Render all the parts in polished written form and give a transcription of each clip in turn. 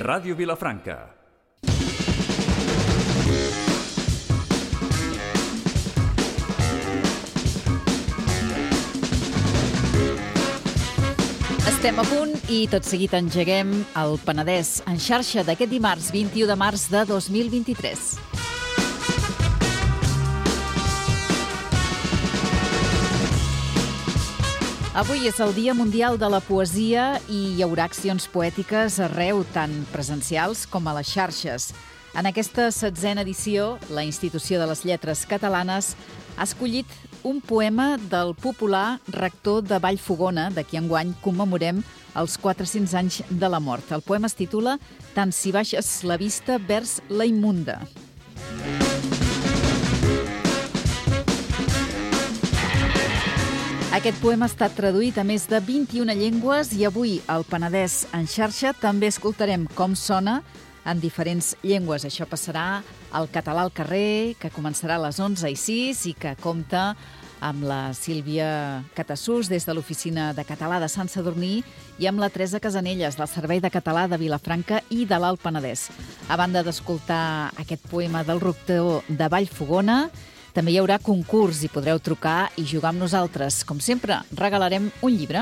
Ràdio Vilafranca. Estem a punt i tot seguit engeguem el Penedès en xarxa d'aquest dimarts 21 de març de 2023. Avui és el Dia Mundial de la Poesia i hi haurà accions poètiques arreu, tant presencials com a les xarxes. En aquesta 16a edició, la Institució de les Lletres Catalanes ha escollit un poema del popular rector de Vallfogona, de qui enguany commemorem els 400 anys de la mort. El poema es titula Tant si baixes la vista vers la immunda. Aquest poema ha estat traduït a més de 21 llengües i avui al Penedès en xarxa també escoltarem com sona en diferents llengües. Això passarà al Català al carrer, que començarà a les 11:06 i que compta amb la Sílvia Catassús des de l'Oficina de Català de Sant Sadurní i amb la Teresa Casanelles del Servei de Català de Vilafranca i de l'Alt Penedès. A banda d'escoltar aquest poema del rector de Vallfogona, també hi haurà concurs i podreu trucar i jugar amb nosaltres. Com sempre, regalarem un llibre.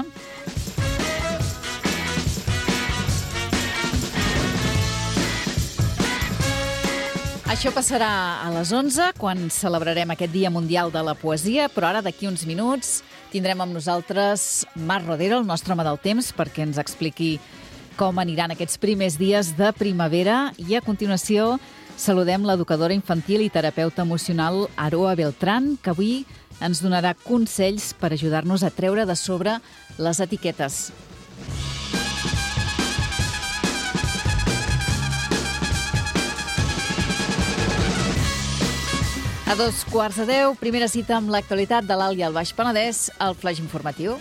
Això passarà a les 11, quan celebrarem aquest Dia Mundial de la Poesia, però ara, d'aquí uns minuts, tindrem amb nosaltres Marc Rodero, el nostre home del temps, perquè ens expliqui com aniran aquests primers dies de primavera. I a continuació saludem l'educadora infantil i terapeuta emocional Aroa Beltrán, que avui ens donarà consells per ajudar-nos a treure de sobre les etiquetes. A 9:45, primera cita amb l'actualitat de l'Alt i el Baix Penedès, el flaix informatiu.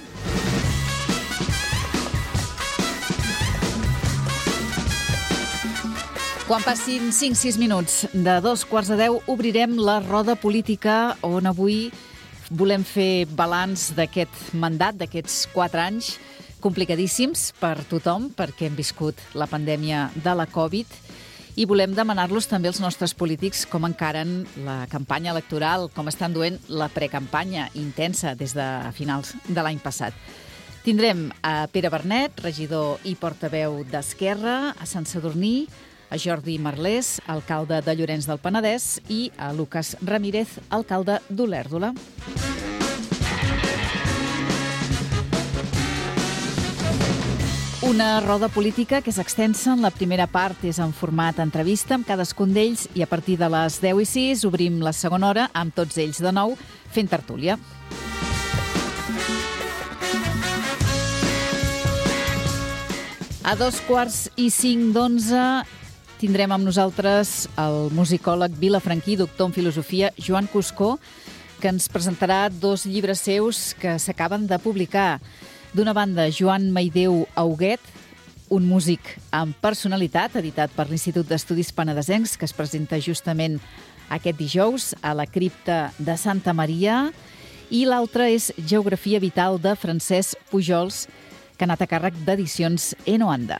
Quan passin 5-6 minuts de 9:45, obrirem la roda política on avui volem fer balanç d'aquest mandat, d'aquests 4 anys complicadíssims per tothom, perquè hem viscut la pandèmia de la Covid, i volem demanar-los també als nostres polítics com encaren la campanya electoral, com estan duent la precampanya intensa des de finals de l'any passat. Tindrem a Pere Bernet, regidor i portaveu d'Esquerra, a Sant Sadurní, a Jordi Marlés, alcalde de Llorenç del Penedès, i a Lucas Ramírez, alcalde d'Olèrdola. Una roda política que és extensa. En la primera part és en format entrevista amb cadascun d'ells i a partir de les 10:06 obrim la segona hora amb tots ells de nou fent tertúlia. A 9:45 tindrem amb nosaltres el musicòleg vilafranquí, doctor en filosofia, Joan Cuscó, que ens presentarà 2 llibres seus que s'acaben de publicar. D'una banda, Joan Maideu Auguet, un músic amb personalitat, editat per l'Institut d'Estudis Penedesencs, que es presenta justament aquest dijous a la cripta de Santa Maria, i l'altre és Geografia Vital de Francesc Pujols, que ha anat a càrrec d'Edicions Enoanda.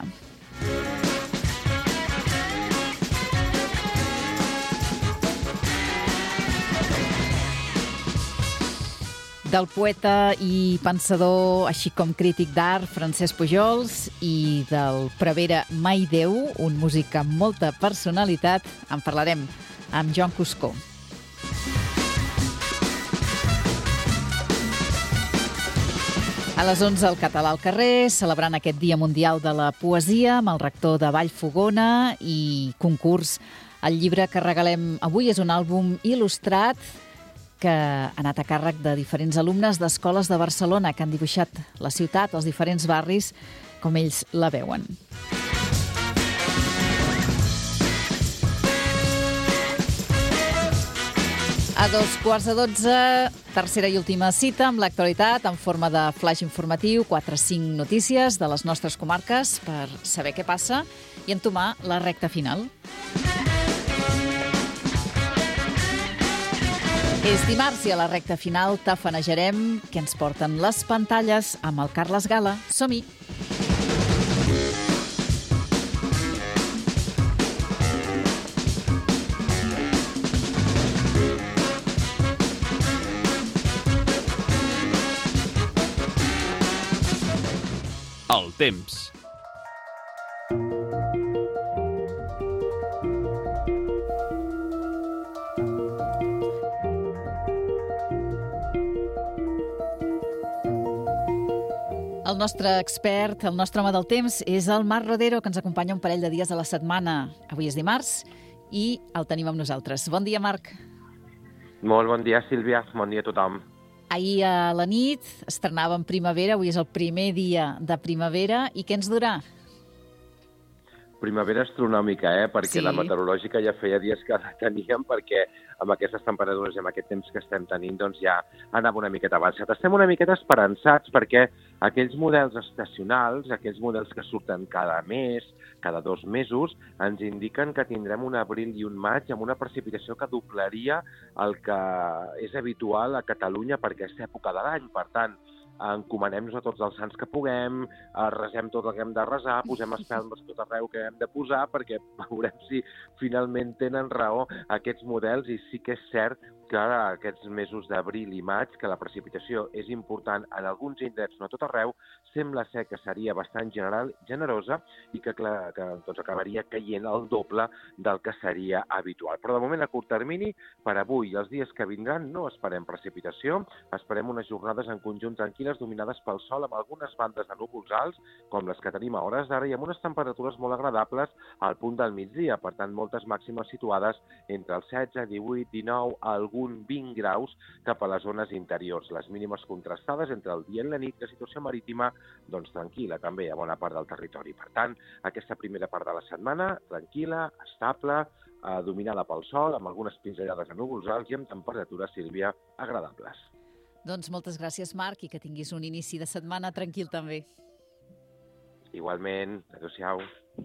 Del poeta i pensador, així com crític d'art, Francesc Pujols, i del prevere Maideu, un músic amb molta personalitat, en parlarem amb Joan Cuscó. A les 11, el Català al carrer, celebrant aquest Dia Mundial de la Poesia amb el rector de Vallfogona i concurs. El llibre que regalem avui és un àlbum il·lustrat que ha anat a càrrec de diferents alumnes d'escoles de Barcelona que han dibuixat la ciutat, els diferents barris, com ells la veuen. A 11:15, tercera i última cita amb l'actualitat en forma de flaix informatiu, 4-5 notícies de les nostres comarques per saber què passa i entomar la recta final. És dimarts i a la recta final tafanejarem què ens porten les pantalles amb el Carles Gala. Som-hi! temps. El nostre expert, el nostre home del temps, és el Marc Rodero, que ens acompanya un parell de dies a la setmana. Avui és dimarts i el tenim amb nosaltres. Bon dia, Marc. Molt bon dia, Sílvia. Bon dia a tothom. Ahir a la nit estrenàvem primavera, avui és el primer dia de primavera. I què ens durà? Primavera astronòmica, perquè Sí. la meteorològica ja feia dies que la teníem, perquè amb aquestes temperatures i amb aquest temps que estem tenint, doncs ja anava una miqueta avançat. Estem una miqueta esperançats perquè aquells models estacionals, aquells models que surten cada mes, cada 2 mesos, ens indiquen que tindrem un abril i un maig amb una precipitació que doblaria el que és habitual a Catalunya per aquesta època de l'any. Per tant, encomanem-nos a tots els sants que puguem, resem tot el que hem de resar, posem espelmes tot arreu que hem de posar, perquè veurem si finalment tenen raó aquests models, i sí que és cert que aquests mesos d'abril i maig, que la precipitació és important en alguns indrets, no a tot arreu, sembla ser que seria bastant generosa i que doncs, acabaria caient el doble del que seria habitual. Però de moment, a curt termini, per avui i els dies que vindran, no esperem precipitació, esperem unes jornades en conjunt tranquil·les dominades pel sol amb algunes bandes de núvols alts, com les que tenim a hores d'ara, i amb unes temperatures molt agradables al punt del migdia. Per tant, moltes màximes situades entre els 16, 18, 19, algun 20 graus cap a les zones interiors. Les mínimes contrastades entre el dia i la nit, la situació marítima doncs tranquil·la també a bona part del territori. Per tant, aquesta primera part de la setmana, tranquil·la, estable, dominada pel sol, amb algunes pinzellades de núvols alts i amb temperatures, Sílvia, agradables. Doncs moltes gràcies, Marc, i que tinguis un inici de setmana tranquil també. Igualment, adéu-siau.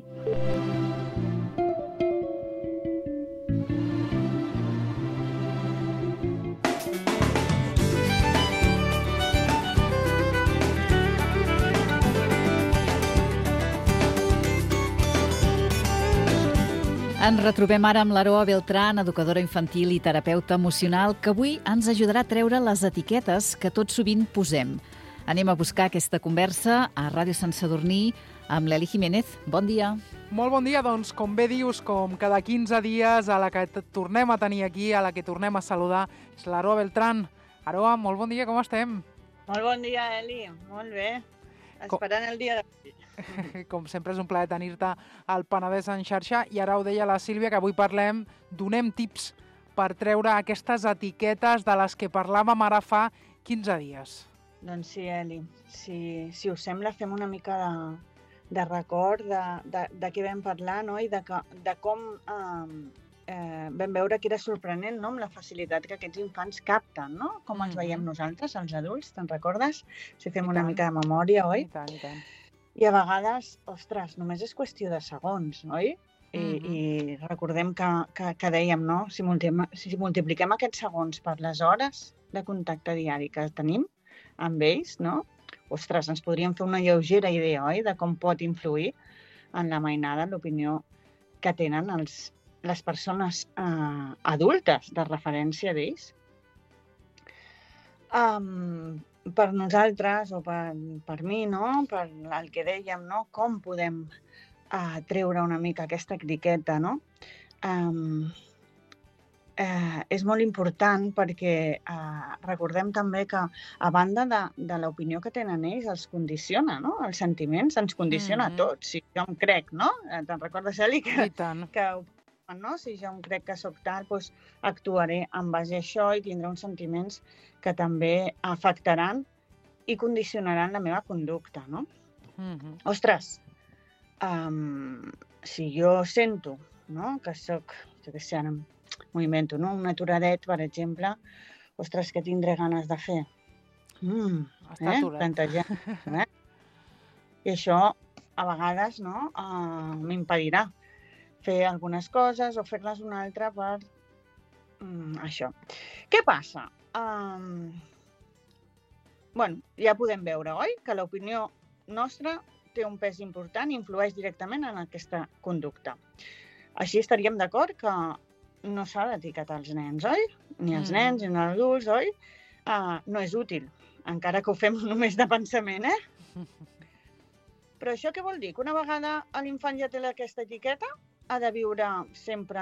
Ens retrobem ara amb l'Aroa Beltrán, educadora infantil i terapeuta emocional, que avui ens ajudarà a treure les etiquetes que tot sovint posem. Anem a buscar aquesta conversa a Ràdio Sant Sadurní amb l'Eli Jiménez. Bon dia. Molt bon dia, doncs, com bé dius, com cada 15 dies a la que tornem a tenir aquí, a la que tornem a saludar, és l'Aroa Beltrán. Aroa, molt bon dia, com estem? Molt bon dia, Eli. Molt bé. Esperant el dia d'avui. Com sempre és un plaer tenir-te al Penedès en xarxa, i ara ho deia la Sílvia, que avui donem tips per treure aquestes etiquetes de les que parlàvem ara fa 15 dies. Doncs sí, Eli. Si us sembla, fem una mica de record de què vam parlar, no? I de com vam veure que era sorprenent, no? Amb la facilitat que aquests infants capten, no? Com els veiem nosaltres, els adults, te'n recordes? Si fem una mica de memòria, oi? I tant, i tant. I a vegades, ostres, només és qüestió de segons, oi? I recordem que dèiem, no? Si multipliquem aquests segons per les hores de contacte diari que tenim amb ells, no? Ostres, ens podríem fer una lleugera idea, oi? De com pot influir en la mainada, l'opinió que tenen les persones adultes de referència d'ells. Per nosaltres, o per mi, no? Per el que dèiem, no? Com podem treure una mica aquesta etiqueta, no? És molt important perquè recordem també que, a banda de l'opinió que tenen ells, els condiciona, no? Els sentiments ens condiciona a tots. Si jo em crec, no? Te'n recordes, Eli, no? Si jo em crec que sóc tal, doncs actuaré en base a això i tindré uns sentiments que també afectaran i condicionaran la meva conducta, no? Ostres, si jo sento, no? Que sóc, jo què sé, ara m'ho invento, no? Un aturadet, per exemple, ostres, què tindré ganes de fer? Plantejar. I això, a vegades, no? M'impedirà fer algunes coses o fer-les una altra per això. Què passa? Ja podem veure, oi? Que l'opinió nostra té un pes important i influeix directament en aquesta conducta. Així estaríem d'acord que no s'ha d'etiquetar els nens, oi? Ni els nens ni els adults, oi? No és útil, encara que ho fem només de pensament, Però això què vol dir? Que una vegada l'infant ja té aquesta etiqueta, ha de viure sempre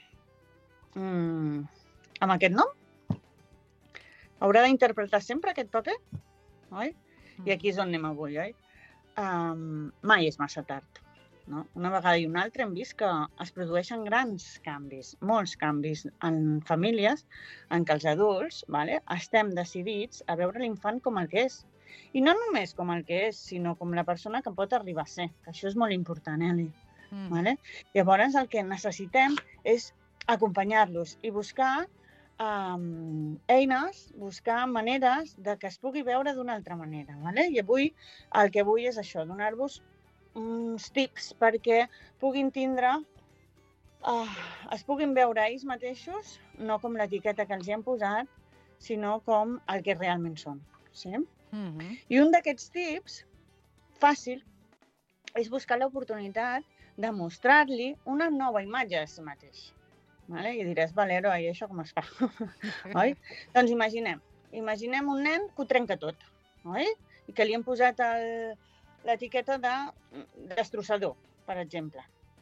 amb aquest nom? Haurà d'interpretar sempre aquest paper? Oi? I aquí és on anem avui, oi? Mai és massa tard. No? Una vegada i una altra hem vist que es produeixen grans canvis, molts canvis en famílies en què els adults estem decidits a veure l'infant com el que és. I no només com el que és, sinó com la persona que pot arribar a ser, que això és molt important, Eli. Llavors el que necessitem és acompanyar-los i buscar eines, buscar maneres de que es pugui veure d'una altra manera. I avui el que vull és això, donar-vos uns tips perquè puguin tindre, es puguin veure ells mateixos, no com l'etiqueta que els hi han posat, sinó com el que realment són. Sí? I un d'aquests tips, fàcil, és buscar l'oportunitat de mostrar-li una nova imatge de si mateix. I diràs, Valero, i això com es fa? Oi? Doncs imaginem un nen que ho trenca tot, oi? I que li han posat l'etiqueta de destrossador, per exemple.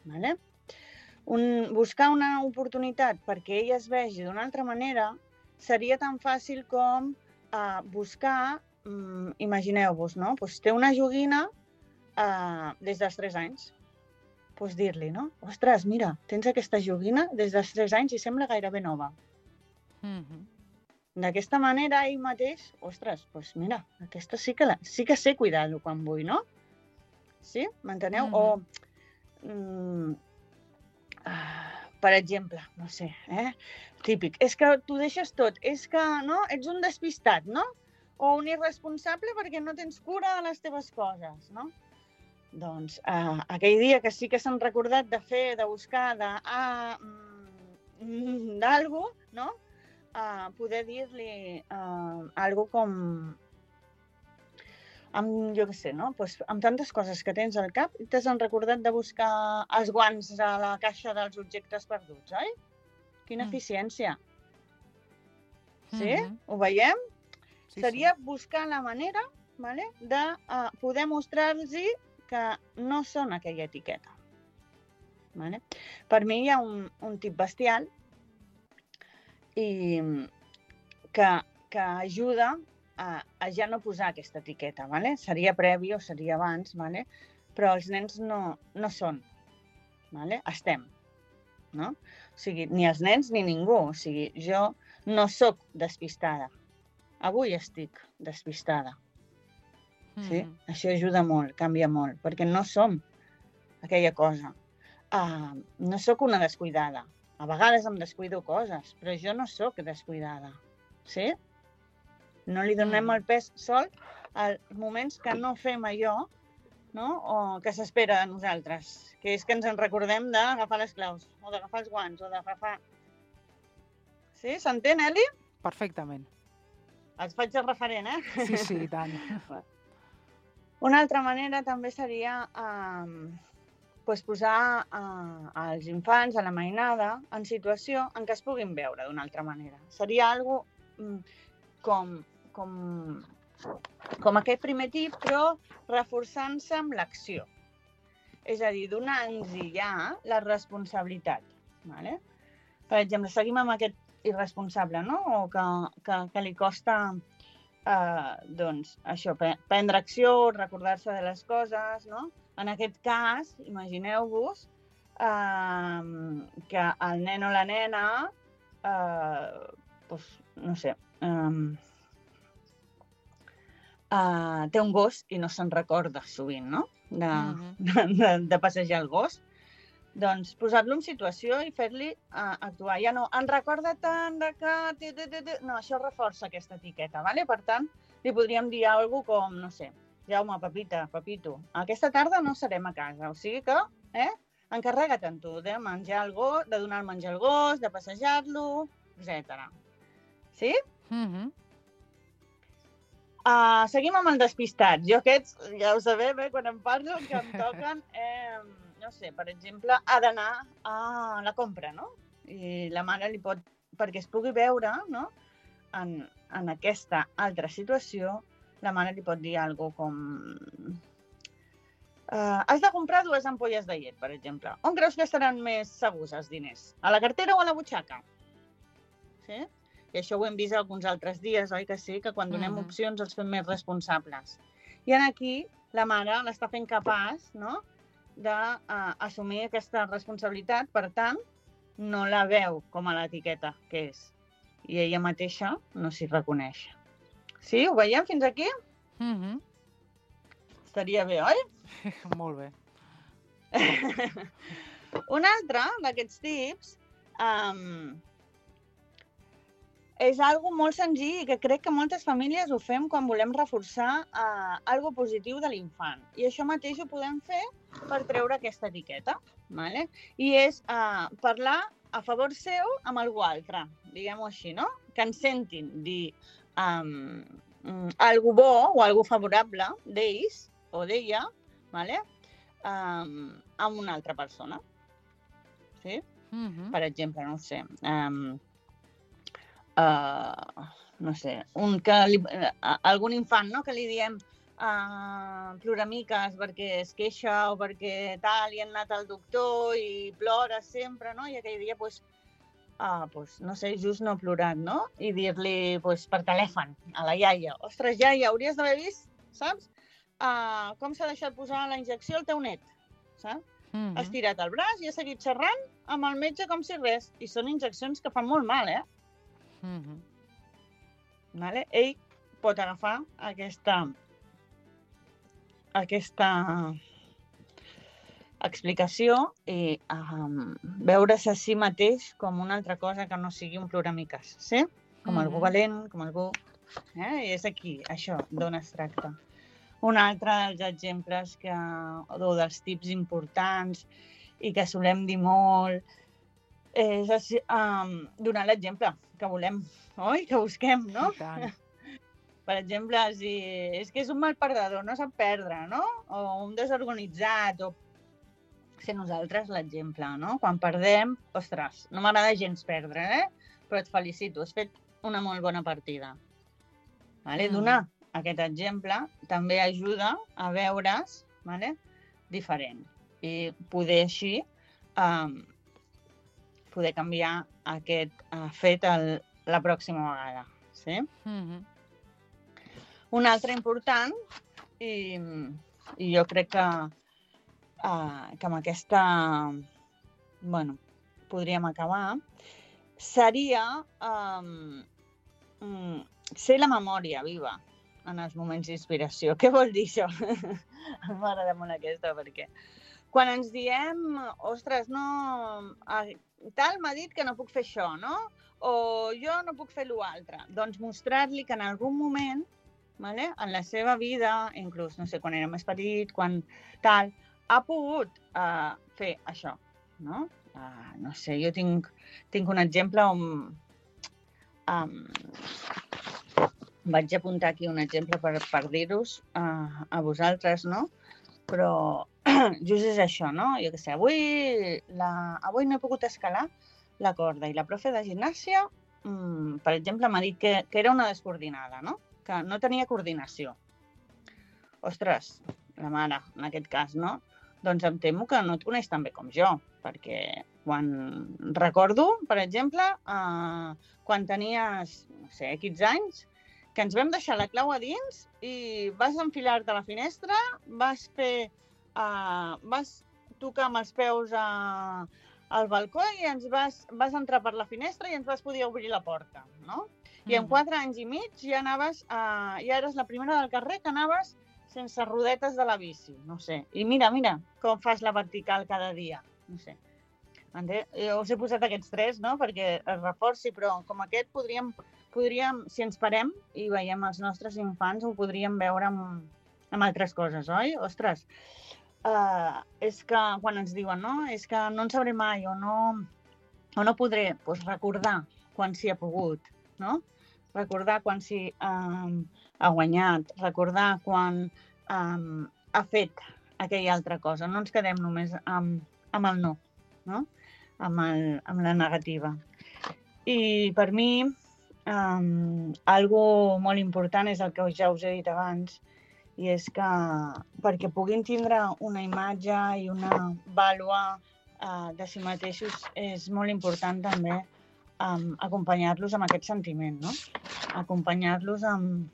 Buscar una oportunitat perquè ell es vegi d'una altra manera seria tan fàcil com buscar, imagineu-vos, no? Té una joguina des dels 3 anys. Dir-li, no? Ostres, mira, tens aquesta joguina des dels 3 anys i sembla gairebé nova. D'aquesta manera, ell mateix, ostres, doncs mira, aquesta sí que sé cuidar-lo quan vull, no? Sí? M'enteneu? Per exemple, no sé, típic, és que t'ho deixes tot, és que no, ets un despistat, no? O un irresponsable perquè no tens cura de les teves coses, no? Doncs aquell dia que sí que s'han recordat de fer, de buscar, d'algú, no? Poder dir-li algo com, jo què sé, no? Amb tantes coses que tens al cap, t'has recordat de buscar els guants a la caixa dels objectes perduts, oi? Quina eficiència. Sí? Ho veiem? Seria buscar la manera de poder mostrar-los que no són aquella etiqueta. Per mi hi ha un tip bestial i que ajuda a ja no posar aquesta etiqueta. Seria previ o seria abans, però els nens no són. Estem. No? O sigui, ni els nens ni ningú. O sigui, jo no sóc despistada. Avui estic despistada. Sí? Això ajuda molt, canvia molt, perquè no som aquella cosa. No sóc una descuidada. A vegades em descuido coses, però jo no sóc descuidada. Sí? No li donem el pes sol als moments que no fem allò, no? O que s'espera de nosaltres, que és que ens en recordem d'agafar les claus, o d'agafar els guants, o d'agafar... Sí? S'entén, Eli? Perfectament. Els faig de referent, Sí, i tant. Una altra manera també seria posar els infants a la mainada en situació en què es puguin veure d'una altra manera. Seria algo com aquest primer tip, però reforçant-se amb l'acció. És a dir, donant-los ja la responsabilitat. Per exemple, seguim amb aquest irresponsable, no? O que li costa... doncs, això, prendre acció, recordar-se de les coses, no? En aquest cas, imagineu-vos que el nen o la nena, no sé, té un gos i no se'n recorda sovint, no? De passejar el gos. Doncs posar-lo en situació i fer-li actuar. Ja no, en recorda tant de que... No, això reforça aquesta etiqueta, ¿vale? Per tant, li podríem dir alguna cosa com, no sé, Jaume, Pepita, Pepito, aquesta tarda no serem a casa, o sigui que, encarrega't en tu de menjar el gos, de donar el menjar al gos, de passejar-lo, etc. Sí? Seguim amb el despistat. Jo aquests, ja ho sabem, quan em parlo, que em toquen... no sé, per exemple, ha d'anar a la compra, no? I la mare li pot, perquè es pugui veure, no? En aquesta altra situació, la mare li pot dir alguna cosa com... Has de comprar 2 ampolles de llet, per exemple. On creus que estaran més segurs els diners? A la cartera o a la butxaca? Sí? I això ho hem vist alguns altres dies, oi que sí? Que quan donem opcions els fem més responsables. I aquí la mare l'està fent capaç, no?, d'assumir aquesta responsabilitat, per tant, no la veu com a l'etiqueta que és. I ella mateixa no s'hi reconeix. Sí? Ho veiem fins aquí? Estaria bé, oi? Molt bé. Un altre d'aquests tips és algo molt senzill i que crec que moltes famílies ho fem quan volem reforçar algo positiu de l'infant. I això mateix ho podem fer per treure aquesta etiqueta. Vale? I és parlar a favor seu amb algú altre, diguem-ho així, no? Que ens sentin dir algo bo o algo favorable d'ells o d'ella, vale? Amb una altra persona. Sí? Per exemple, no ho sé, no sé, algun infant, no?, que li diem ploramiques perquè es queixa o perquè tal, i han anat al doctor i plora sempre, no? I aquell dia, no sé, just no ha plorat, no? I dir-li per telèfon a la iaia: ostres, iaia, hauries d'haver vist, saps? Com s'ha deixat posar la injecció al teu net, saps? Has tirat el braç i has seguit xerrant amb el metge com si res. I són injeccions que fan molt mal, Vale? Ell pot agafar aquesta explicació i veure's a si mateix com una altra cosa que no sigui un ploramiques, sí? Com algú valent, com algú... I és aquí, això, d'on es tracta. Un altre dels exemples o dels tips importants i que solem dir molt és donar l'exemple que volem, oi? Que busquem, no? I tant. Per exemple, si és que és un mal perdedor, no sap perdre, no? O un desorganitzat, o ser nosaltres l'exemple, no? Quan perdem, ostres, no m'agrada gens perdre, però et felicito, has fet una molt bona partida. Vale? Donar aquest exemple també ajuda a veure's, vale, diferent i poder així poder canviar aquest fet la pròxima vegada. Sí? Un altre important, i jo crec que amb aquesta podríem acabar, seria ser la memòria viva en els moments d'inspiració. Què vol dir això? M'agrada molt aquesta, perquè quan ens diem, ostres, no, tal m'ha dit que no puc fer això, no? O jo no puc fer l'altre. Doncs mostrar-li que en algun moment, vale, en la seva vida, inclús, no sé, quan era més petit, quan tal, ha pogut fer això, no? No sé, jo tinc un exemple on vaig apuntar aquí un exemple per dir-vos a vosaltres, no? Però just és això, no? Jo què sé, avui no he pogut escalar la corda i la profe de gimnàsia, per exemple, m'ha dit que era una descoordinada, no? Que no tenia coordinació. Ostres, la mare, en aquest cas, no? Doncs em temo que no et coneix tan bé com jo, perquè quan recordo, per exemple, quan tenies, no sé, 15 anys, que ens vam deixar la clau a dins i vas enfilar-te a la finestra, vas tocar amb els peus al balcó i ens vas entrar per la finestra i ens vas poder obrir la porta, no? I en 4 anys i mig ja eres la primera del carrer que anaves sense rodetes de la bici, no sé. I mira com fas la vertical cada dia, no sé. Jo us he posat aquests 3, no?, perquè es reforci, però com aquest podríem, si ens parem i veiem els nostres infants, ho podríem veure amb altres coses, oi? Ostres, és que quan ens diuen, no?, és que no en sabré mai o no podré, doncs recordar quan s'hi ha pogut, no? Recordar quan s'hi ha guanyat, recordar quan ha fet aquella altra cosa. No ens quedem només amb el no? Amb la negativa. I per mi, algo molt important és el que ja us he dit abans, i és que perquè puguin tindre una imatge i una vàlua de si mateixos és molt important també acompanyar-los amb aquest sentiment, no? Acompanyar-los amb,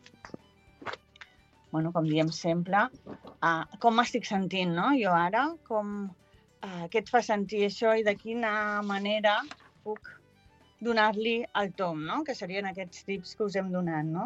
com diem sempre, com m'estic sentint, no? Jo ara, què et fa sentir això i de quina manera puc donar-li el tom, no? Que serien aquests tips que us hem donat, no?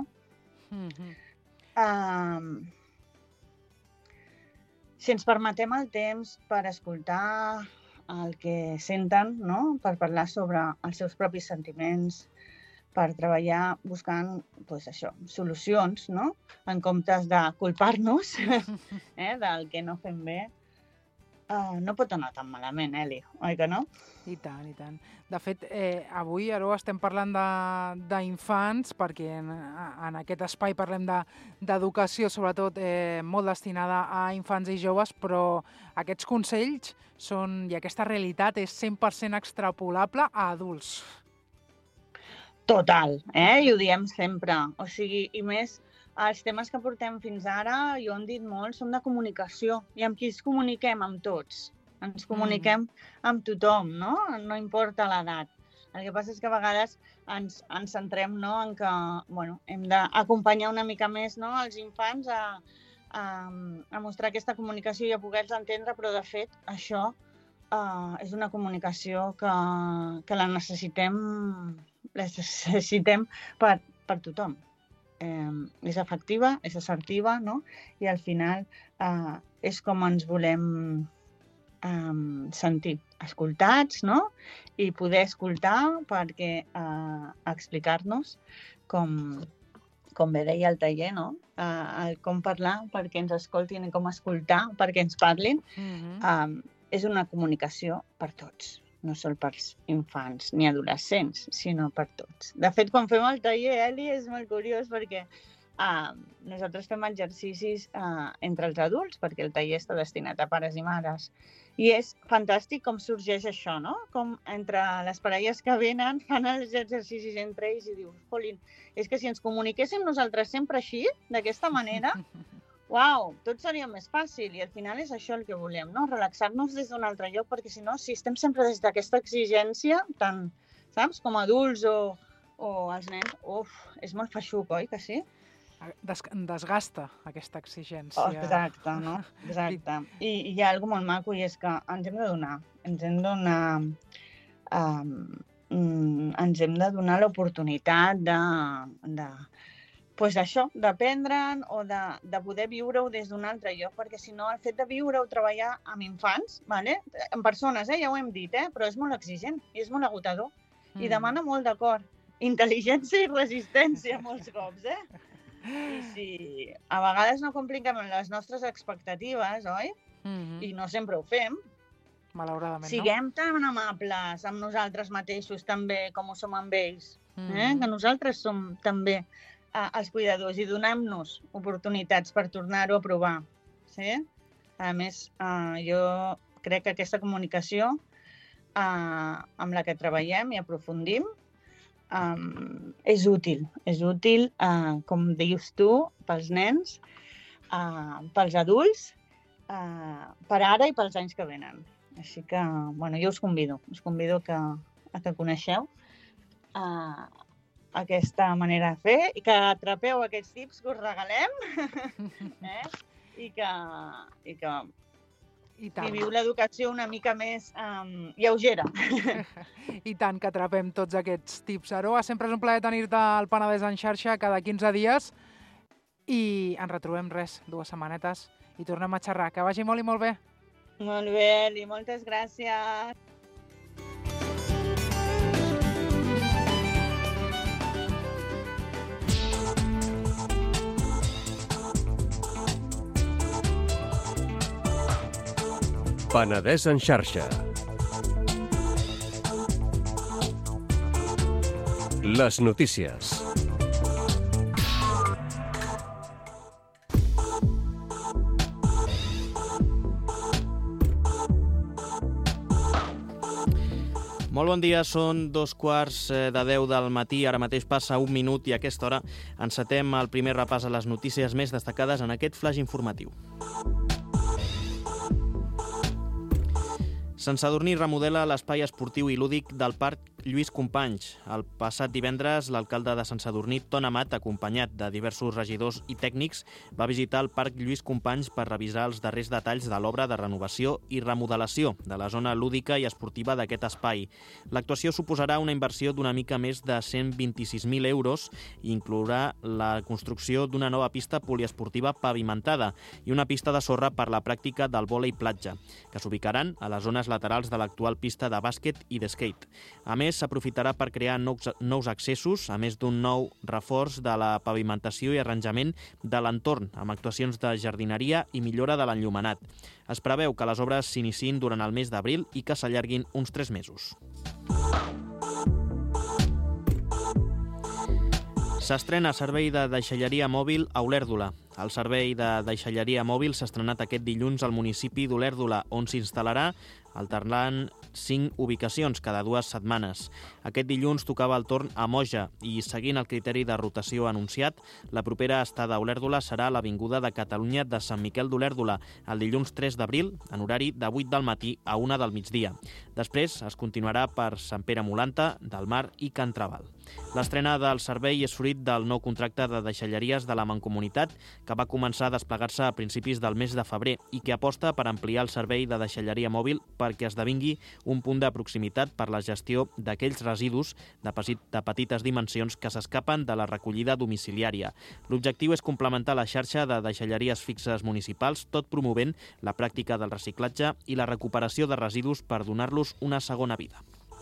Si ens permetem el temps per escoltar el que senten, no? Per parlar sobre els seus propis sentiments, per treballar buscant solucions, no? En comptes de culpar-nos del que no fem bé, no pot anar tan malament, Eli, oi que no? I tant, i tant. De fet, avui, Aroa, estem parlant d'infants, perquè en aquest espai parlem d'educació, sobretot molt destinada a infants i joves, però aquests consells i aquesta realitat és 100% extrapolable a adults. Total, i ho diem sempre. O sigui, i més, els temes que portem fins ara, i ho hem dit molt, són de comunicació. I amb qui ens comuniquem? Amb tots. Ens comuniquem amb tothom, no? No importa l'edat. El que passa és que a vegades ens centrem, no, en que hem d'acompanyar una mica més, no, els infants a mostrar aquesta comunicació i a poder-los entendre, però de fet això és una comunicació que la necessitem per tothom. És efectiva, és assertiva, no? I al final és com ens volem sentir escoltats, no? I poder escoltar perquè explicar-nos, com bé deia el taller, no? Com parlar perquè ens escoltin i com escoltar perquè ens parlin, és una comunicació per tots. No sol pels infants ni adolescents, sinó per tots. De fet, quan fem el taller, Eli, és molt curiós perquè nosaltres fem exercicis entre els adults, perquè el taller està destinat a pares i mares. I és fantàstic com sorgeix això, no? Com entre les parelles que venen fan els exercicis entre ells i dius, jolín, és que si ens comuniquéssim nosaltres sempre així, d'aquesta manera, uau, tot seria més fàcil. I al final és això el que volem, no? Relaxar-nos des d'un altre lloc, perquè si no, si estem sempre des d'aquesta exigència, tant, saps, com adults o els nens, és molt feixuc, oi que sí? Desgasta aquesta exigència. Exacte, no? Exacte. I hi ha alguna cosa molt maco i és que ens hem de donar l'oportunitat d'aprendre'n o de poder viure-ho des d'un altre lloc, perquè si no el fet de viure-ho, treballar amb infants, amb persones, ja ho hem dit, però és molt exigent i és molt agotador i demana molt d'acord, intel·ligència i resistència molts cops, I si a vegades no complim amb les nostres expectatives, oi? I no sempre ho fem. Malauradament, siguem tan amables amb nosaltres mateixos també com ho som amb ells. Que nosaltres som també els cuidadors i donem-nos oportunitats per tornar-ho a provar. Sí? A més, jo crec que aquesta comunicació amb la que treballem i aprofundim és útil, com dius tu, pels nens, pels adults, per ara i pels anys que venen. Així que, jo us convido a que coneixeu aquesta manera de fer i que atrapeu aquests tips que us regalem i que viviu l'educació una mica més lleugera. I tant, que atrapem tots aquests tips. Aroa, sempre és un plaer tenir-te al Penedès en xarxa cada 15 dies i ens retrobem 2 setmanetes i tornem a xerrar. Que vagi molt i molt bé. Molt bé, Eli, moltes gràcies. Penedès en xarxa. Les notícies. Molt bon dia, són 2:15 del matí, ara mateix passa 1 minut i a aquesta hora encetem el primer repàs a les notícies més destacades en aquest flash informatiu. Sant Sadurní remodela l'espai esportiu i lúdic del Parc Lluís Companys. El passat divendres, l'alcalde de Sant Sadurní, Ton Amat, acompanyat de diversos regidors i tècnics, va visitar el Parc Lluís Companys per revisar els darrers detalls de l'obra de renovació i remodelació de la zona lúdica i esportiva d'aquest espai. L'actuació suposarà una inversió d'una mica més de 126.000 euros i inclourà la construcció d'una nova pista poliesportiva pavimentada i una pista de sorra per la pràctica del vòlei platja, que s'ubicaran a les zones laterals de l'actual pista de bàsquet i de skate. A més, s'aprofitarà per crear nous accessos, a més d'un nou reforç de la pavimentació i arranjament de l'entorn, amb actuacions de jardineria i millora de l'enllumenat. Es preveu que les obres s'iniciïn durant el mes d'abril i que s'allarguin uns 3 mesos. S'estrena servei de deixalleria mòbil a Olèrdola. El servei de deixalleria mòbil s'ha estrenat aquest dilluns al municipi d'Olèrdola, on s'instal·larà alternant 5 ubicacions cada 2 setmanes. Aquest dilluns tocava el torn a Moja i, seguint el criteri de rotació anunciat, la propera estada a Olèrdola serà a l'Avinguda de Catalunya de Sant Miquel d'Olèrdola, el dilluns 3 d'abril, en horari de 8 del matí a 1 del migdia. Després es continuarà per Sant Pere Molanta, Del Mar i Can Traval. L'estrena del servei és fruit del nou contracte de deixalleries de la Mancomunitat, que va començar a desplegar-se a principis del mes de febrer i que aposta per ampliar el servei de deixalleria mòbil perquè esdevingui un punt de proximitat per la gestió d'aquells residus de petites dimensions que s'escapen de la recollida domiciliària. L'objectiu és complementar la xarxa de deixalleries fixes municipals, tot promovent la pràctica del reciclatge i la recuperació de residus per donar-los una segona vida.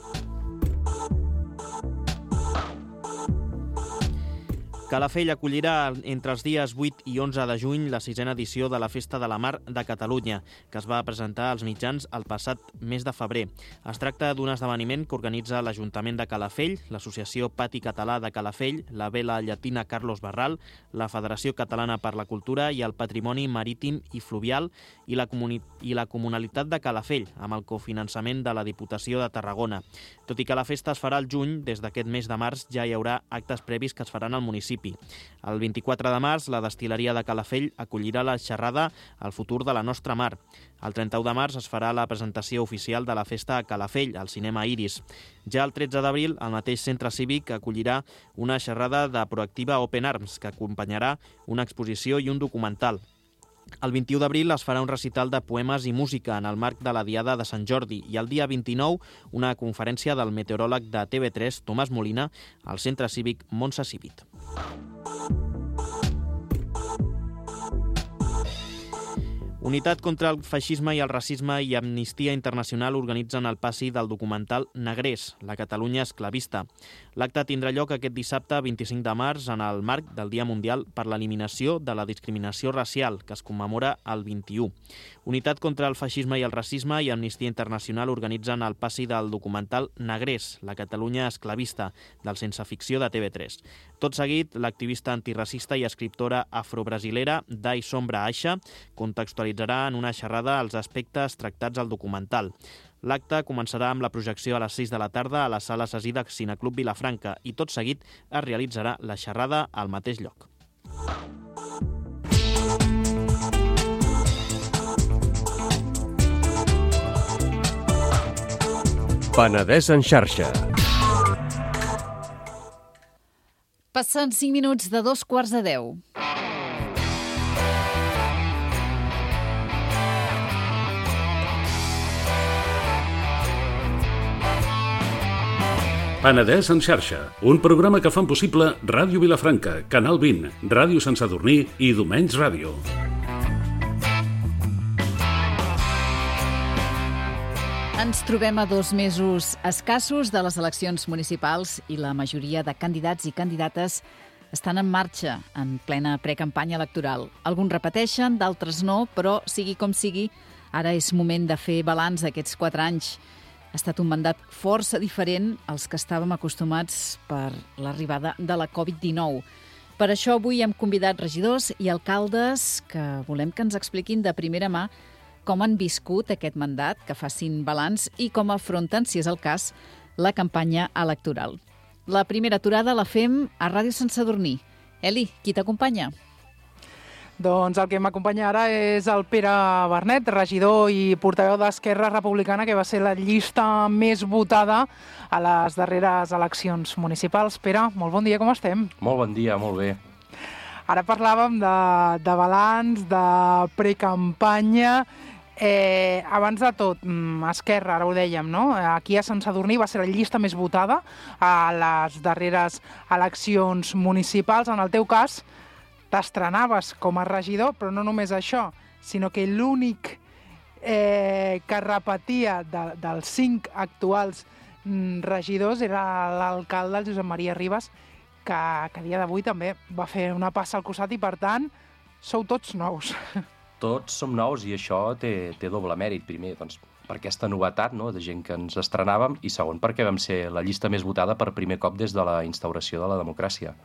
Calafell acollirà entre els dies 8 i 11 de juny la 6a edició de la Festa de la Mar de Catalunya, que es va presentar als mitjans el passat mes de febrer. Es tracta d'un esdeveniment que organitza l'Ajuntament de Calafell, l'Associació Pati Català de Calafell, la Vela Llatina Carlos Barral, la Federació Catalana per la Cultura i el Patrimoni Marítim i Fluvial i la Comunalitat de Calafell, amb el cofinançament de la Diputació de Tarragona. Tot i que la festa es farà al juny, des d'aquest mes de març ja hi haurà actes previs que es faran al municipi. El 24 de març, la destil·leria de Calafell acollirà la xerrada El futur de la nostra mar. El 31 de març es farà la presentació oficial de la festa a Calafell, al cinema Iris. Ja el 13 d'abril, el mateix centre cívic acollirà una xerrada de Proactiva Open Arms, que acompanyarà una exposició i un documental. El 21 d'abril es farà un recital de poemes i música en el marc de la Diada de Sant Jordi i el dia 29 una conferència del meteoròleg de TV3, Tomàs Molina, al centre cívic Montse Civit. Unitat contra el feixisme i el racisme i Amnistia Internacional organitzen el passi del documental Negrers, la Catalunya esclavista. L'acte tindrà lloc aquest dissabte 25 de març en el marc del Dia Mundial per l'Eliminació de la Discriminació Racial, que es commemora el 21. Unitat contra el feixisme i el racisme i Amnistia Internacional organitzen el passi del documental Negrers, la Catalunya esclavista, del Sense Ficció de TV3. Tot seguit, l'activista antiracista i escriptora afrobrasilera Dai Sombra Aixa contextualitzarà en una xerrada els aspectes tractats al documental. L'acte començarà amb la projecció a les 6 de la tarda a la sala Cesí de Cineclub Vilafranca i tot seguit es realitzarà la xerrada al mateix lloc. Penedès en xarxa. Passen 5 minuts de 9:15. Penedès en xarxa, un programa que fan possible Ràdio Vilafranca, Canal 20, Ràdio Sant Sadurní i Domenys Ràdio. Ens trobem a 2 mesos escassos de les eleccions municipals i la majoria de candidats i candidates estan en marxa, en plena precampanya electoral. Alguns repeteixen, d'altres no, però sigui com sigui, ara és moment de fer balanç d'aquests 4 anys. Ha estat un mandat força diferent als que estàvem acostumats per l'arribada de la Covid-19. Per això avui hem convidat regidors i alcaldes que volem que ens expliquin de primera mà com han viscut aquest mandat, que facin balanç i com afronten, si és el cas, la campanya electoral. La primera aturada la fem a Ràdio Sant Sadurní. Eli, qui t'acompanya? Doncs el que m'acompanya ara és el Pere Bernet, regidor i portaveu d'Esquerra Republicana, que va ser la llista més votada a les darreres eleccions municipals. Pere, molt bon dia, com estem? Molt bon dia, molt bé. Ara parlàvem de balanç, de precampanya. Abans de tot, Esquerra, ara ho dèiem, no? Aquí a Sant Sadurní va ser la llista més votada a les darreres eleccions municipals. En el teu cas, t'estrenaves com a regidor, però no només això, sinó que l'únic que repetia dels 5 actuals regidors era l'alcalde, el Josep Maria Ribas, que a dia d'avui també va fer una passa al costat i, per tant, sou tots nous. Tots som nous i això té doble mèrit. Primer, doncs, per aquesta novetat, no?, de gent que ens estrenàvem, i segon, perquè vam ser la llista més votada per primer cop des de la instauració de la democràcia.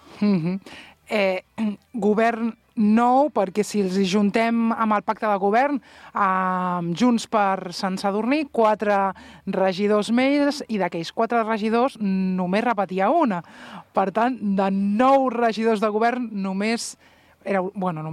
Govern nou, perquè si els juntem amb el pacte de govern, Junts per Sant Sadurní, 4 regidors més, i d'aquells 4 regidors només repetia una. Per tant, de 9 regidors de govern només éreu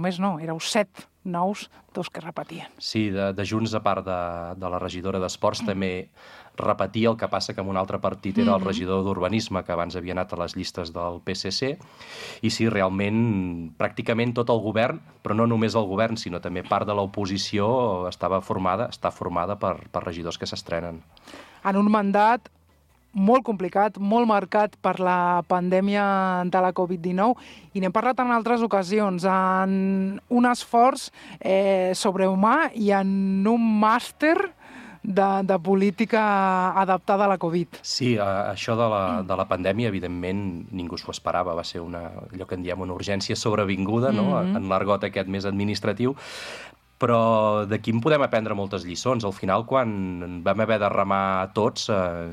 7 nous, 2 que repetien. Sí, de Junts, a part de la regidora d'Esports, també repetia, el que passa que en un altre partit era el regidor d'Urbanisme, que abans havia anat a les llistes del PSC, i sí, realment, pràcticament tot el govern, però no només el govern, sinó també part de l'oposició està formada per regidors que s'estrenen. En un mandat molt complicat, molt marcat per la pandèmia de la Covid-19, i n'hem parlat en altres ocasions, en un esforç sobrehumà i en un màster de política adaptada a la Covid. Sí, això de la pandèmia, evidentment, ningú s'ho esperava. Va ser allò que en diem una urgència sobrevinguda, no?, en l'argot aquest més administratiu. Però d'aquí en podem aprendre moltes lliçons. Al final, quan vam haver de remar tots,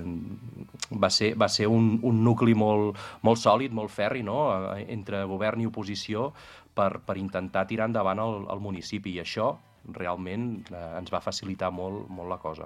va ser un nucli molt sòlid, molt ferri, no?, entre govern i oposició per intentar tirar endavant el municipi. I això realment ens va facilitar molt la cosa.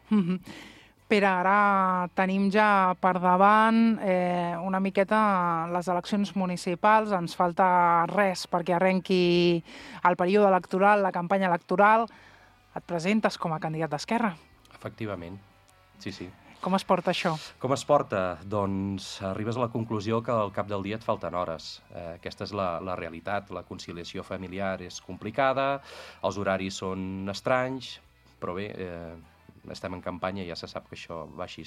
Pere, ara tenim ja per davant una miqueta les eleccions municipals, ens falta res perquè arrenqui el període electoral, la campanya electoral. Et presentes com a candidat d'Esquerra? Efectivament, sí. Com es porta això? Com es porta? Doncs arribes a la conclusió que al cap del dia et falten hores. Aquesta és la realitat. La conciliació familiar és complicada, els horaris són estranys, però bé, estem en campanya i ja se sap que això va així.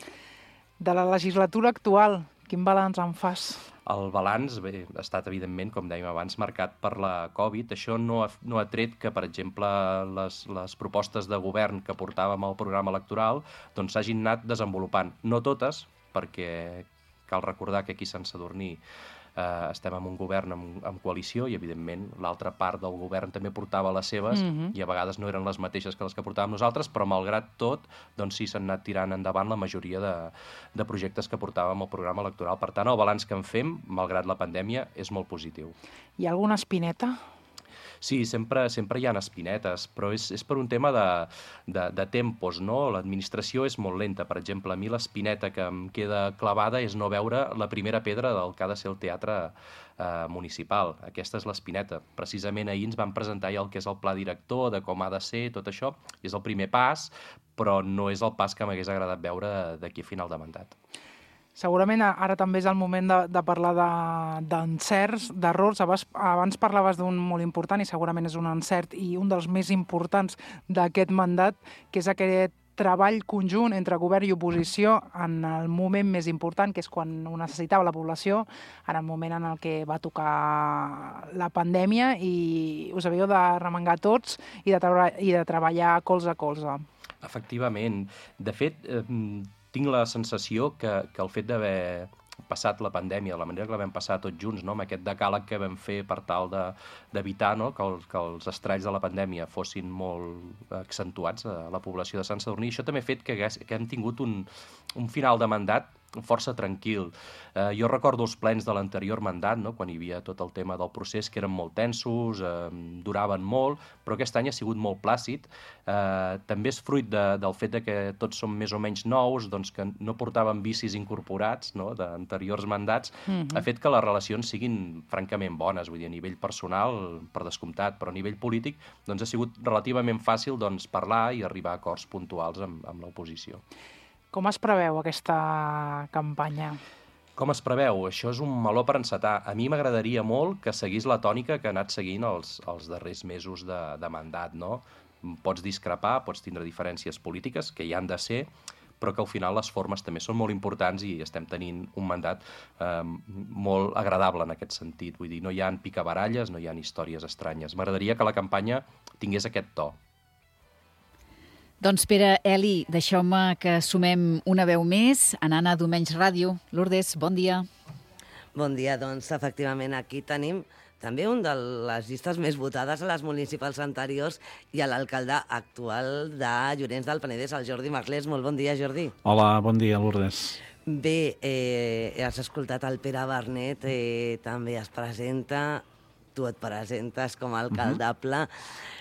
De la legislatura actual, quin balanç en fas? El balanç ha estat, evidentment, com dèiem abans, marcat per la Covid. Això no ha tret que, per exemple, les propostes de govern que portàvem al programa electoral doncs s'hagin anat desenvolupant. No totes, perquè cal recordar que aquí a Sant Sadurní estem en un govern en coalició i, evidentment, l'altra part del govern també portava les seves i a vegades no eren les mateixes que les que portàvem nosaltres, però malgrat tot, doncs sí, s'han anat tirant endavant la majoria de projectes que portàvem al programa electoral. Per tant, el balanç que en fem, malgrat la pandèmia, és molt positiu. Hi ha alguna espineta? Sí, sempre hi ha espinetes, però és per un tema de tempos, no? L'administració és molt lenta. Per exemple, a mi l'espineta que em queda clavada és no veure la primera pedra del que ha de ser el teatre municipal. Aquesta és l'espineta. Precisament ahir ens van presentar ja el que és el pla director, de com ha de ser, tot això. És el primer pas, però no és el pas que m'hagués agradat veure d'aquí a final de mandat. Segurament ara també és el moment de parlar d'encerts, d'errors. Abans parlaves d'un molt important i segurament és un encert i un dels més importants d'aquest mandat, que és aquest treball conjunt entre govern i oposició en el moment més important, que és quan ho necessitava la població, en el moment en el que va tocar la pandèmia, i us havíeu de remengar tots i de treballar colze a colze. Efectivament. De fet, tinc la sensació que el fet d'haver passat la pandèmia, de la manera que la vam passar tots junts, no?, amb aquest decàleg que vam fer per tal d'evitar, no?, que els estralls de la pandèmia fossin molt accentuats a la població de Sant Sadurní, això també ha fet que hem tingut un final de mandat força tranquil. Jo recordo els plens de l'anterior mandat, no? Quan hi havia tot el tema del procés, que eren molt tensos, duraven molt, però aquest any ha sigut molt plàcid. També és fruit del fet que tots som més o menys nous, doncs que no portaven vicis incorporats, no? D'anteriors mandats, ha fet que les relacions siguin francament bones, vull dir, a nivell personal, per descomptat, però a nivell polític doncs, ha sigut relativament fàcil doncs, parlar i arribar a acords puntuals amb l'oposició. Com es preveu aquesta campanya? Com es preveu? Això és un meló per encetar. A mi m'agradaria molt que seguís la tònica que ha anat seguint els darrers mesos de mandat, no? Pots discrepar, pots tindre diferències polítiques, que hi han de ser, però que al final les formes també són molt importants i estem tenint un mandat molt agradable en aquest sentit. Vull dir, no hi ha picabaralles, no hi ha històries estranyes. M'agradaria que la campanya tingués aquest to. Doncs, Pere, Eli, deixeu-me que sumem una veu més. Anana Domenys Ràdio. Lourdes, bon dia. Bon dia, doncs, efectivament, aquí tenim també un de les llistes més votades a les municipals anteriors i a l'alcalde actual de Llorenç del Penedès, el Jordi Marlès. Molt bon dia, Jordi. Hola, bon dia, Lourdes. Bé, has escoltat el Pere Bernet, també es presenta, tu et presentes com a alcaldable.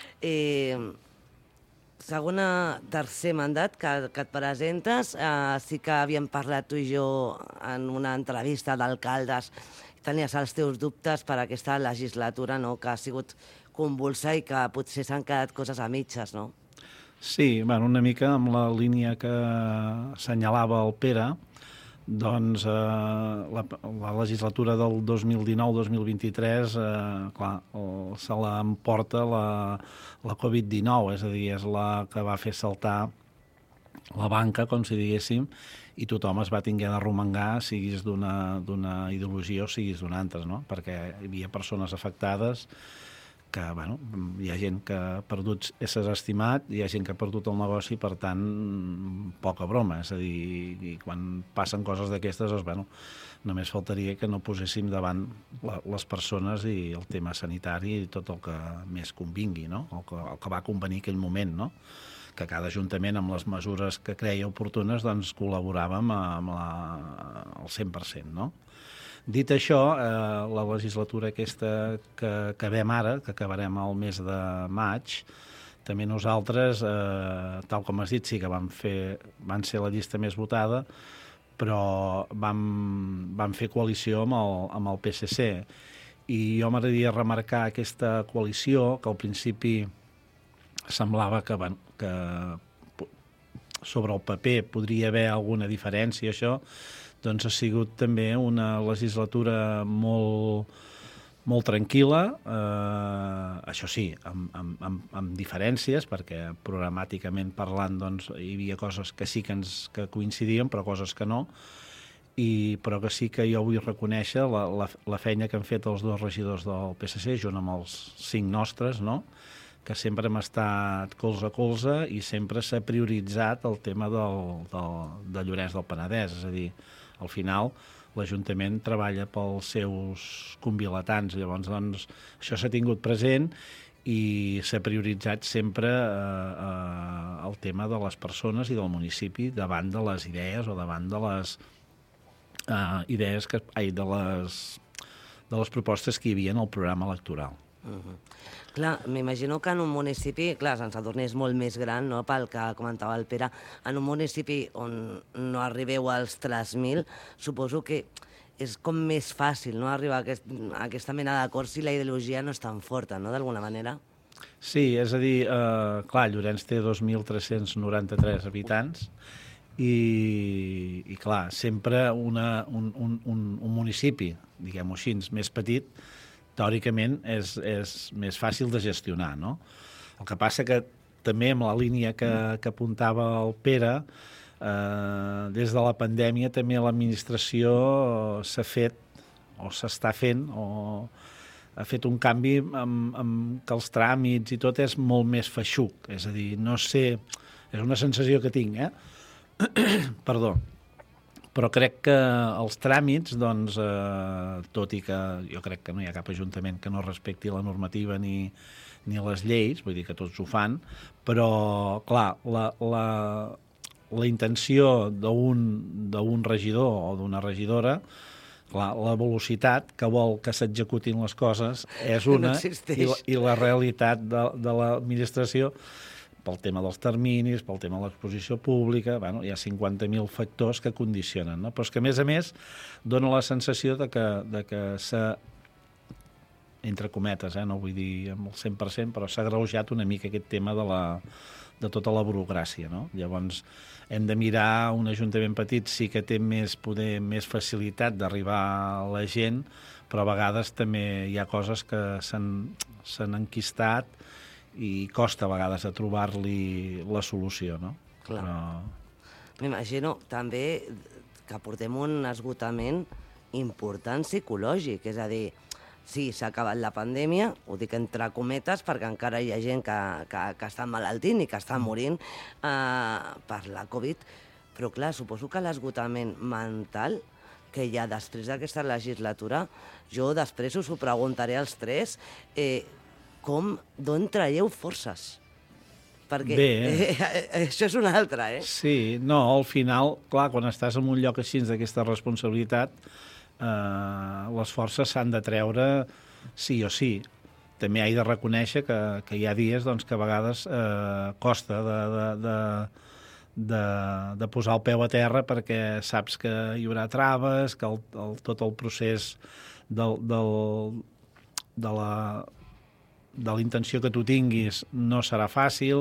Tercer mandat que et presentes. Sí que havíem parlat tu i jo en una entrevista d'alcaldes. Tenies els teus dubtes per aquesta legislatura, no?, que ha sigut convulsa i que potser s'han quedat coses a mitges, no? Sí, bueno, una mica amb la línia que assenyalava el Pere, doncs la legislatura del 2019-2023, clar, se l'emporta la Covid-19, és a dir, és la que va fer saltar la banca, com si diguéssim, i tothom es va tinguer d'arromangar, siguis d'una ideologia o siguis d'una altra, no? Perquè hi havia persones afectades que, bueno, hi ha gent que ha perdut éssers estimat, hi ha gent que ha perdut el negoci, per tant, poca broma. És a dir, i quan passen coses d'aquestes, doncs, bueno, només faltaria que no poséssim davant les persones i el tema sanitari i tot el que més convingui, no? El que va convenir aquell moment, no? Que cada ajuntament, amb les mesures que creia oportunes, doncs col·laboràvem amb al 100%, no? Dit això, la legislatura aquesta que acabem ara, que acabarem el mes de maig, també nosaltres, tal com has dit, sí que van ser la llista més votada, però vam fer coalició amb el PSC. I jo m'agradaria remarcar aquesta coalició, que al principi semblava que sobre el paper podria haver alguna diferència, això, doncs ha sigut també una legislatura molt tranquil·la, això sí, amb diferències, perquè programàticament parlant doncs, hi havia coses que sí que coincidien, però coses que no, però que sí que jo vull reconèixer la feina que han fet els dos regidors del PSC, junt amb els 5 nostres, no?, que sempre hem estat colze a colze i sempre s'ha prioritzat el tema de Llorenç del Penedès. És a dir, al final l'Ajuntament treballa pels seus convilatants, llavors doncs, això s'ha tingut present i s'ha prioritzat sempre el tema de les persones i del municipi davant de les idees o davant de les idees de les propostes que hi havia en el programa electoral. Clar, m'imagino que en un municipi, clar, Sant Sadurní és molt més gran, no?, pel que comentava el Pere, en un municipi on no arribeu als 3.000, suposo que és com més fàcil, no?, arribar a aquesta mena d'acord si la ideologia no és tan forta, no?, d'alguna manera. Sí, és a dir, clar, Llorenç té 2.393 habitants i clar, sempre un municipi, diguem-ho així, més petit, teòricament és més fàcil de gestionar, no? El que passa que també amb la línia que apuntava el Pere, des de la pandèmia també l'administració s'ha fet, o s'està fent, o ha fet un canvi amb que els tràmits i tot és molt més feixuc. És a dir, no sé, és una sensació que tinc, Perdó. Però crec que els tràmits, doncs, tot i que jo crec que no hi ha cap ajuntament que no respecti la normativa ni les lleis, vull dir que tots ho fan, però, clar, la intenció d'un regidor o d'una regidora, clar, la velocitat que vol que s'executin les coses és una, i la realitat de l'administració, pel tema dels terminis, pel tema de l'exposició pública, bueno, hi ha 50.000 factors que condicionen, no? Però és que, a més, dona la sensació de que s'ha, entre cometes, no vull dir amb el 100%, però s'ha agreujat una mica aquest tema de tota la burocràcia, no? Llavors, hem de mirar un ajuntament petit, sí que té més poder, més facilitat d'arribar a la gent, però a vegades també hi ha coses que s'han enquistat i costa a vegades de trobar-li la solució, no? Clar. M'imagino també que portem un esgotament important psicològic, és a dir, sí, s'ha acabat la pandèmia, ho dic entre cometes, perquè encara hi ha gent que està malaltint i que està morint per la Covid, però clar, suposo que l'esgotament mental que hi ha després d'aquesta legislatura, jo després us ho preguntaré als tres, d'on traieu forces? Perquè això és una altra, eh? Sí, no, al final, clar, quan estàs en un lloc així d'aquesta responsabilitat, les forces s'han de treure sí o sí. També he de reconèixer que hi ha dies que a vegades costa de posar el peu a terra perquè saps que hi haurà traves, que tot el procés de la intenció que tu tinguis no serà fàcil,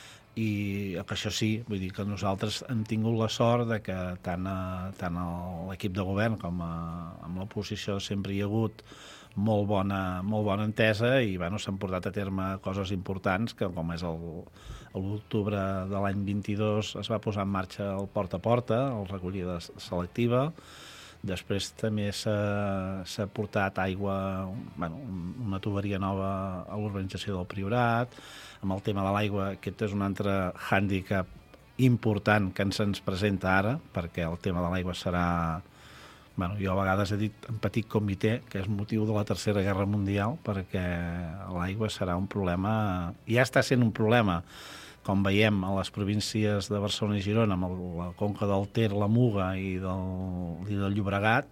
i que això sí, vull dir que nosaltres hem tingut la sort de que tant l'equip de govern com amb l'oposició sempre hi ha hagut molt bona entesa i s'han portat a terme coses importants, que com és l'octubre de l'any 22 es va posar en marxa el porta a porta, el recollida selectiva. Després també s'ha portat aigua, una tuberia nova a l'urbanització del Priorat. Amb el tema de l'aigua, aquest és un altre hàndicap important que ens presenta ara, perquè el tema de l'aigua serà... jo a vegades he dit en petit comitè, que és motiu de la Tercera Guerra Mundial, perquè l'aigua serà un problema... Ja està sent un problema, com veiem a les províncies de Barcelona i Girona, amb la conca del Ter, la Muga i del Llobregat,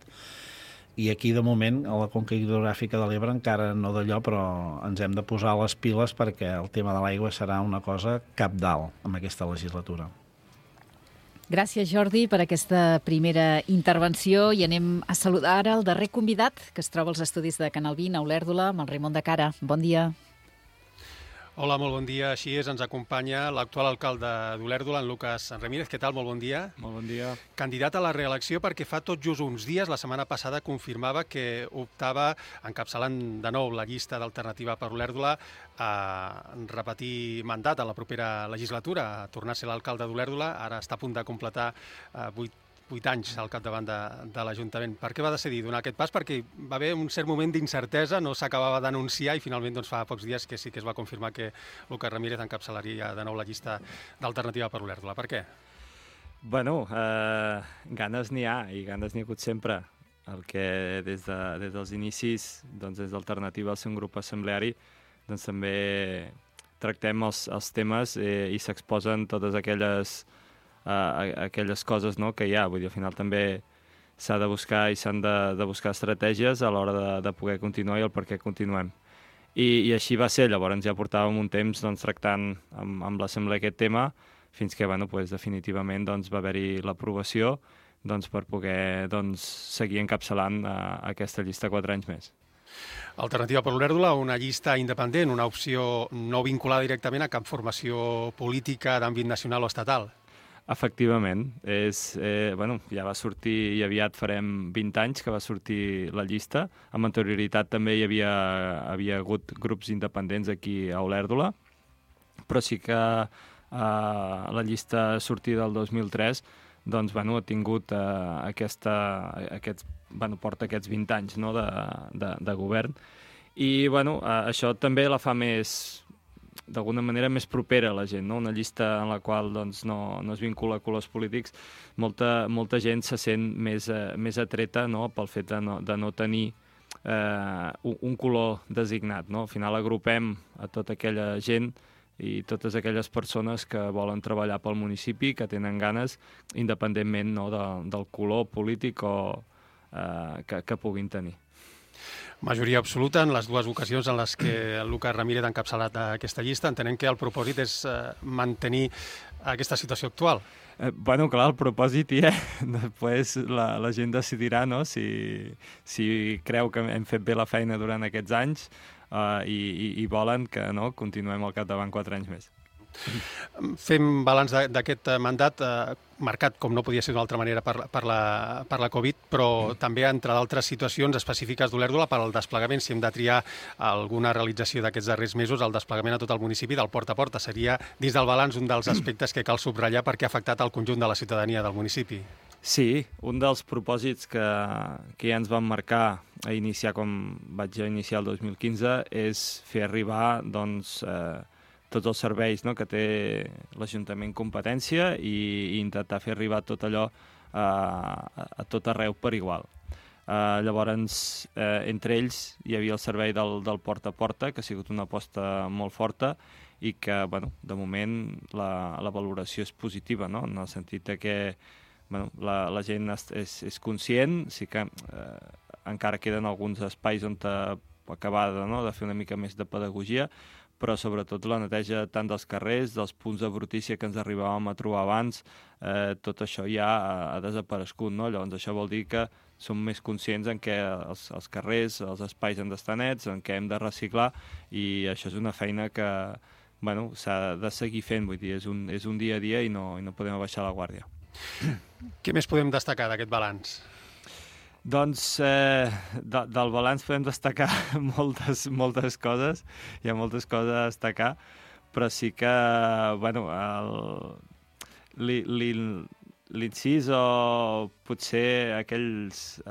i aquí, de moment, a la conca hidrogràfica de l'Ebre encara no d'allò, però ens hem de posar les piles perquè el tema de l'aigua serà una cosa cabdal en aquesta legislatura. Gràcies, Jordi, per aquesta primera intervenció i anem a saludar ara el darrer convidat que es troba als estudis de Canal 20 a Olèrdola, amb el Raimon de Cara. Bon dia. Hola, molt bon dia. Així és, ens acompanya l'actual alcalde d'Olèrdola, en Lucas Ramírez. Què tal? Molt bon dia. Molt bon dia. Candidat a la reelecció perquè fa tot just uns dies, la setmana passada, confirmava que optava, encapçalant de nou la llista d'alternativa per Olèrdola, a repetir mandat a la propera legislatura, a tornar a ser l'alcalde d'Olèrdola. Ara està a punt de completar 8 anys al capdavant de l'Ajuntament. Per què va decidir donar aquest pas? Perquè va haver un cert moment d'incertesa, no s'acabava d'anunciar i finalment fa pocs dies que sí que es va confirmar que Lucas Ramírez encapçalaria de nou la llista d'alternativa per Olèrdola. Per què? Bueno, ganes n'hi ha i ganes n'hi ha hagut sempre. El que des dels inicis, des d'Alternativa al ser un grup assembleari, també tractem els temes i s'exposen totes aquelles coses que hi ha. Vull dir, al final també s'ha de buscar i s'han de buscar estratègies a l'hora de poder continuar i el per què continuem. I així va ser. Llavors ja portàvem un temps tractant amb l'Assemblea aquest tema fins que definitivament va haver-hi l'aprovació per poder seguir encapçalant aquesta llista 4 anys més. Alternativa per Olèrdola, una llista independent, una opció no vinculada directament a cap formació política d'àmbit nacional o estatal. Efectivament. Ja va sortir i aviat farem 20 anys que va sortir la llista. Amb anterioritat també hi havia hagut grups independents aquí a Olèrdola, però sí que la llista sortida del 2003 ha tingut porta aquests 20 anys de govern. I això també la fa més, d'alguna manera, més propera a la gent, no? Una llista en la qual no es vincula a colors polítics. Molta gent se sent més atreta, no? Pel fet de no tenir un color designat, no? Al final agrupem a tota aquella gent i totes aquelles persones que volen treballar pel municipi, que tenen ganes, independentment del color polític que puguin tenir. Majoria absoluta en les dues ocasions en les que el Lucas Ramírez ha encapçalat aquesta llista. Entenem que el propòsit és mantenir aquesta situació actual. Bueno, clar, el propòsit hi és. Després la gent decidirà, no?, si creu que hem fet bé la feina durant aquests anys i volen que continuem al capdavant 4 anys més. Fem balanç d'aquest mandat marcat, com no podia ser d'una altra manera, per la Covid, però també, entre d'altres situacions específiques d'Olèrdola, per al desplegament, si hem de triar alguna realització d'aquests darrers mesos, el desplegament a tot el municipi del porta a porta seria, dins del balanç, un dels aspectes que cal subratllar perquè ha afectat el conjunt de la ciutadania del municipi. Sí, un dels propòsits que ja ens vam marcar a iniciar, com vaig iniciar el 2015, és fer arribar, doncs, tots els serveis que té l'Ajuntament competència i intentar fer arribar tot allò a tot arreu per igual. Llavors, entre ells hi havia el servei del porta a porta, que ha sigut una aposta molt forta i que, de moment, la valoració és positiva, no?, en el sentit que la gent és conscient, sí que encara queden alguns espais on acabar de fer una mica més de pedagogia, però sobretot la neteja tant dels carrers, dels punts de brutícia que ens arribàvem a trobar abans, tot això ja ha desaparegut, no? Llavors això vol dir que som més conscients en què els carrers, els espais han d'estar nets, en què hem de reciclar, i això és una feina que s'ha de seguir fent, vull dir, és un dia a dia i no podem abaixar la guàrdia. Què més podem destacar d'aquest balanç? Doncs del balanç podem destacar moltes coses, hi ha moltes coses a destacar, però sí que l'incís o potser aquelles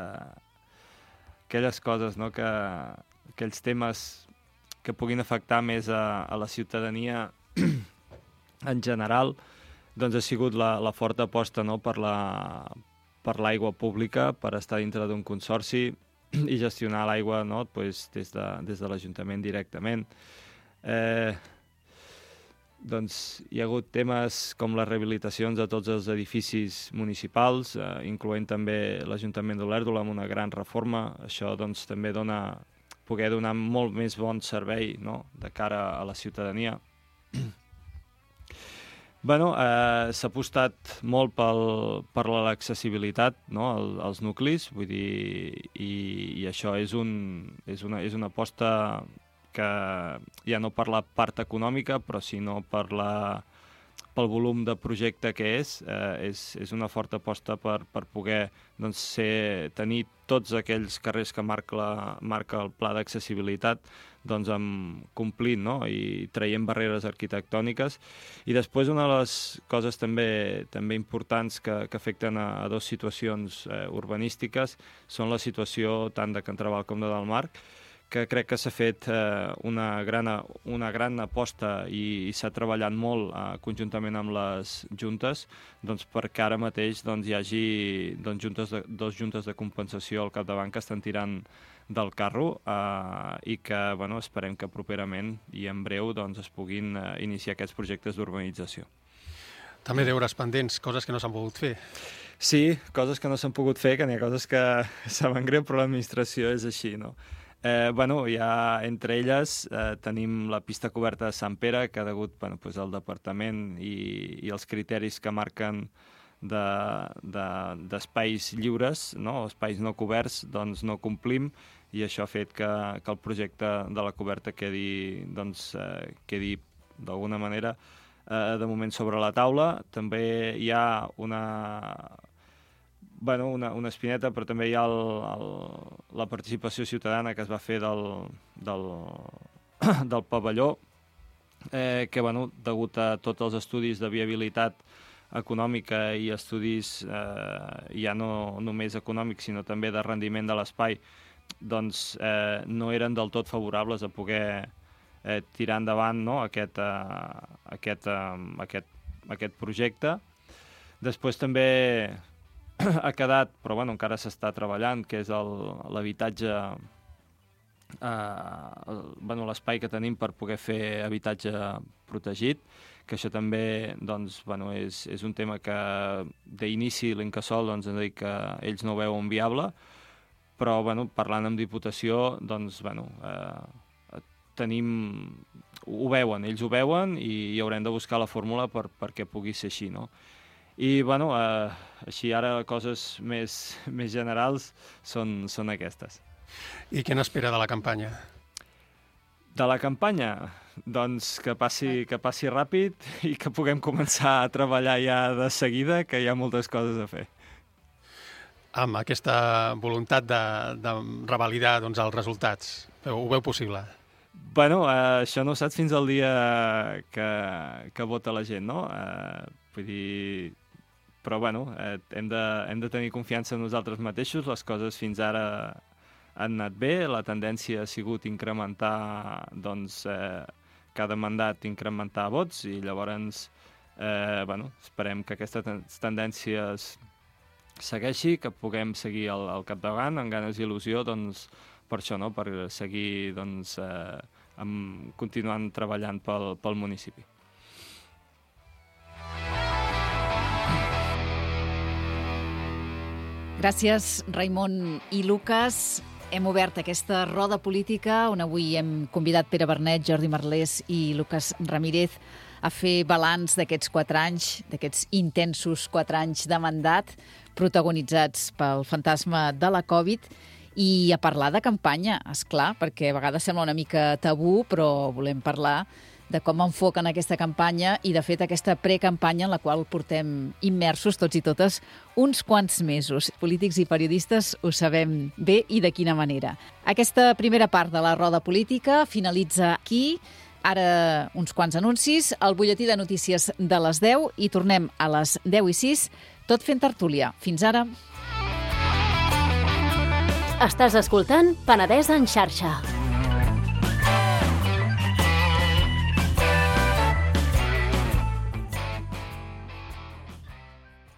coses, aquells temes que puguin afectar més a la ciutadania en general, doncs ha sigut la forta aposta per l'aigua pública, per estar dintre d'un consorci i gestionar l'aigua des de l'Ajuntament directament. Doncs hi ha hagut temes com les rehabilitacions de tots els edificis municipals, incloent també l'Ajuntament d'Olèrdola amb una gran reforma. Això doncs també poder donar molt més bon servei de cara a la ciutadania. S'ha apostat molt per l'accessibilitat als nuclis, vull dir, i això és una aposta que ja no per la part econòmica, però sinó pel volum de projecte que és una forta aposta per poder tenir tots aquells carrers que marca el pla d'accessibilitat complint i traient barreres arquitectòniques. I després una de les coses també importants que afecten a dues situacions urbanístiques són la situació tant de Can Traval com de Dalmarc, que crec que s'ha fet una gran aposta i s'ha treballat molt conjuntament amb les juntes perquè ara mateix hi hagi dos juntes de compensació al capdavant que estan tirant del carro i que esperem que properament i en breu es puguin iniciar aquests projectes d'urbanització. També deures pendents, coses que no s'han pogut fer. Sí, coses que no s'han pogut fer, que n'hi ha coses que saben greu, però l'administració és així, no? Ja entre elles tenim la pista coberta de Sant Pere, que degut al departament i els criteris que marquen d'espais lliures, espais no coberts, no complim, i això ha fet que el projecte de la coberta quedi d'alguna manera de moment sobre la taula. També hi ha una espineta, però també hi ha la participació ciutadana que es va fer del pavelló, que degut a tots els estudis de viabilitat econòmica i estudis ja no només econòmics sinó també de rendiment de l'espai, no eren del tot favorables a poder tirar endavant aquest projecte. Després també ha quedat, però encara s'està treballant, que és l'habitatge, l'espai que tenim per poder fer habitatge protegit, que això també doncs, bueno, és un tema que d'inici l'Incasòl ens ha dit que ells no ho veuen viable, però bueno, parlant amb Diputació doncs, bueno, ho veuen, ells ho veuen i haurem de buscar la fórmula perquè pugui ser així, no? I bueno, així ara coses més generals són aquestes. I què n'espera de la campanya? De la campanya? Doncs que passi ràpid i que puguem començar a treballar ja de seguida, que hi ha moltes coses a fer. Amb aquesta voluntat de revalidar doncs, els resultats, ho veu possible? Bueno, això no ho saps fins al dia que vota la gent, no? Vull dir... Però bueno, hem de tenir confiança en nosaltres mateixos, les coses fins ara han anat bé, la tendència ha sigut incrementar, doncs, cada mandat incrementar vots i llavors, bueno, esperem que aquestes tendències segueixi, que puguem seguir al capdavant amb ganes i il·lusió, doncs, per això, no? Per seguir, doncs, continuant treballant pel municipi. Gràcies, Raimon i Lucas. Hem obert aquesta roda política on avui hem convidat Pere Bernet, Jordi Merlés i Lucas Ramírez a fer balanç d'aquests 4 anys, d'aquests intensos 4 anys de mandat protagonitzats pel fantasma de la Covid i a parlar de campanya, esclar, perquè a vegades sembla una mica tabú, però volem parlar de com enfoquen aquesta campanya i, de fet, aquesta precampanya en la qual portem immersos tots i totes uns quants mesos. Polítics i periodistes ho sabem bé i de quina manera. Aquesta primera part de la roda política finalitza aquí. Ara uns quants anuncis, el butlletí de notícies de les 10 i tornem a les 10:06, tot fent tertúlia. Fins ara. Estàs escoltant Penedès en xarxa.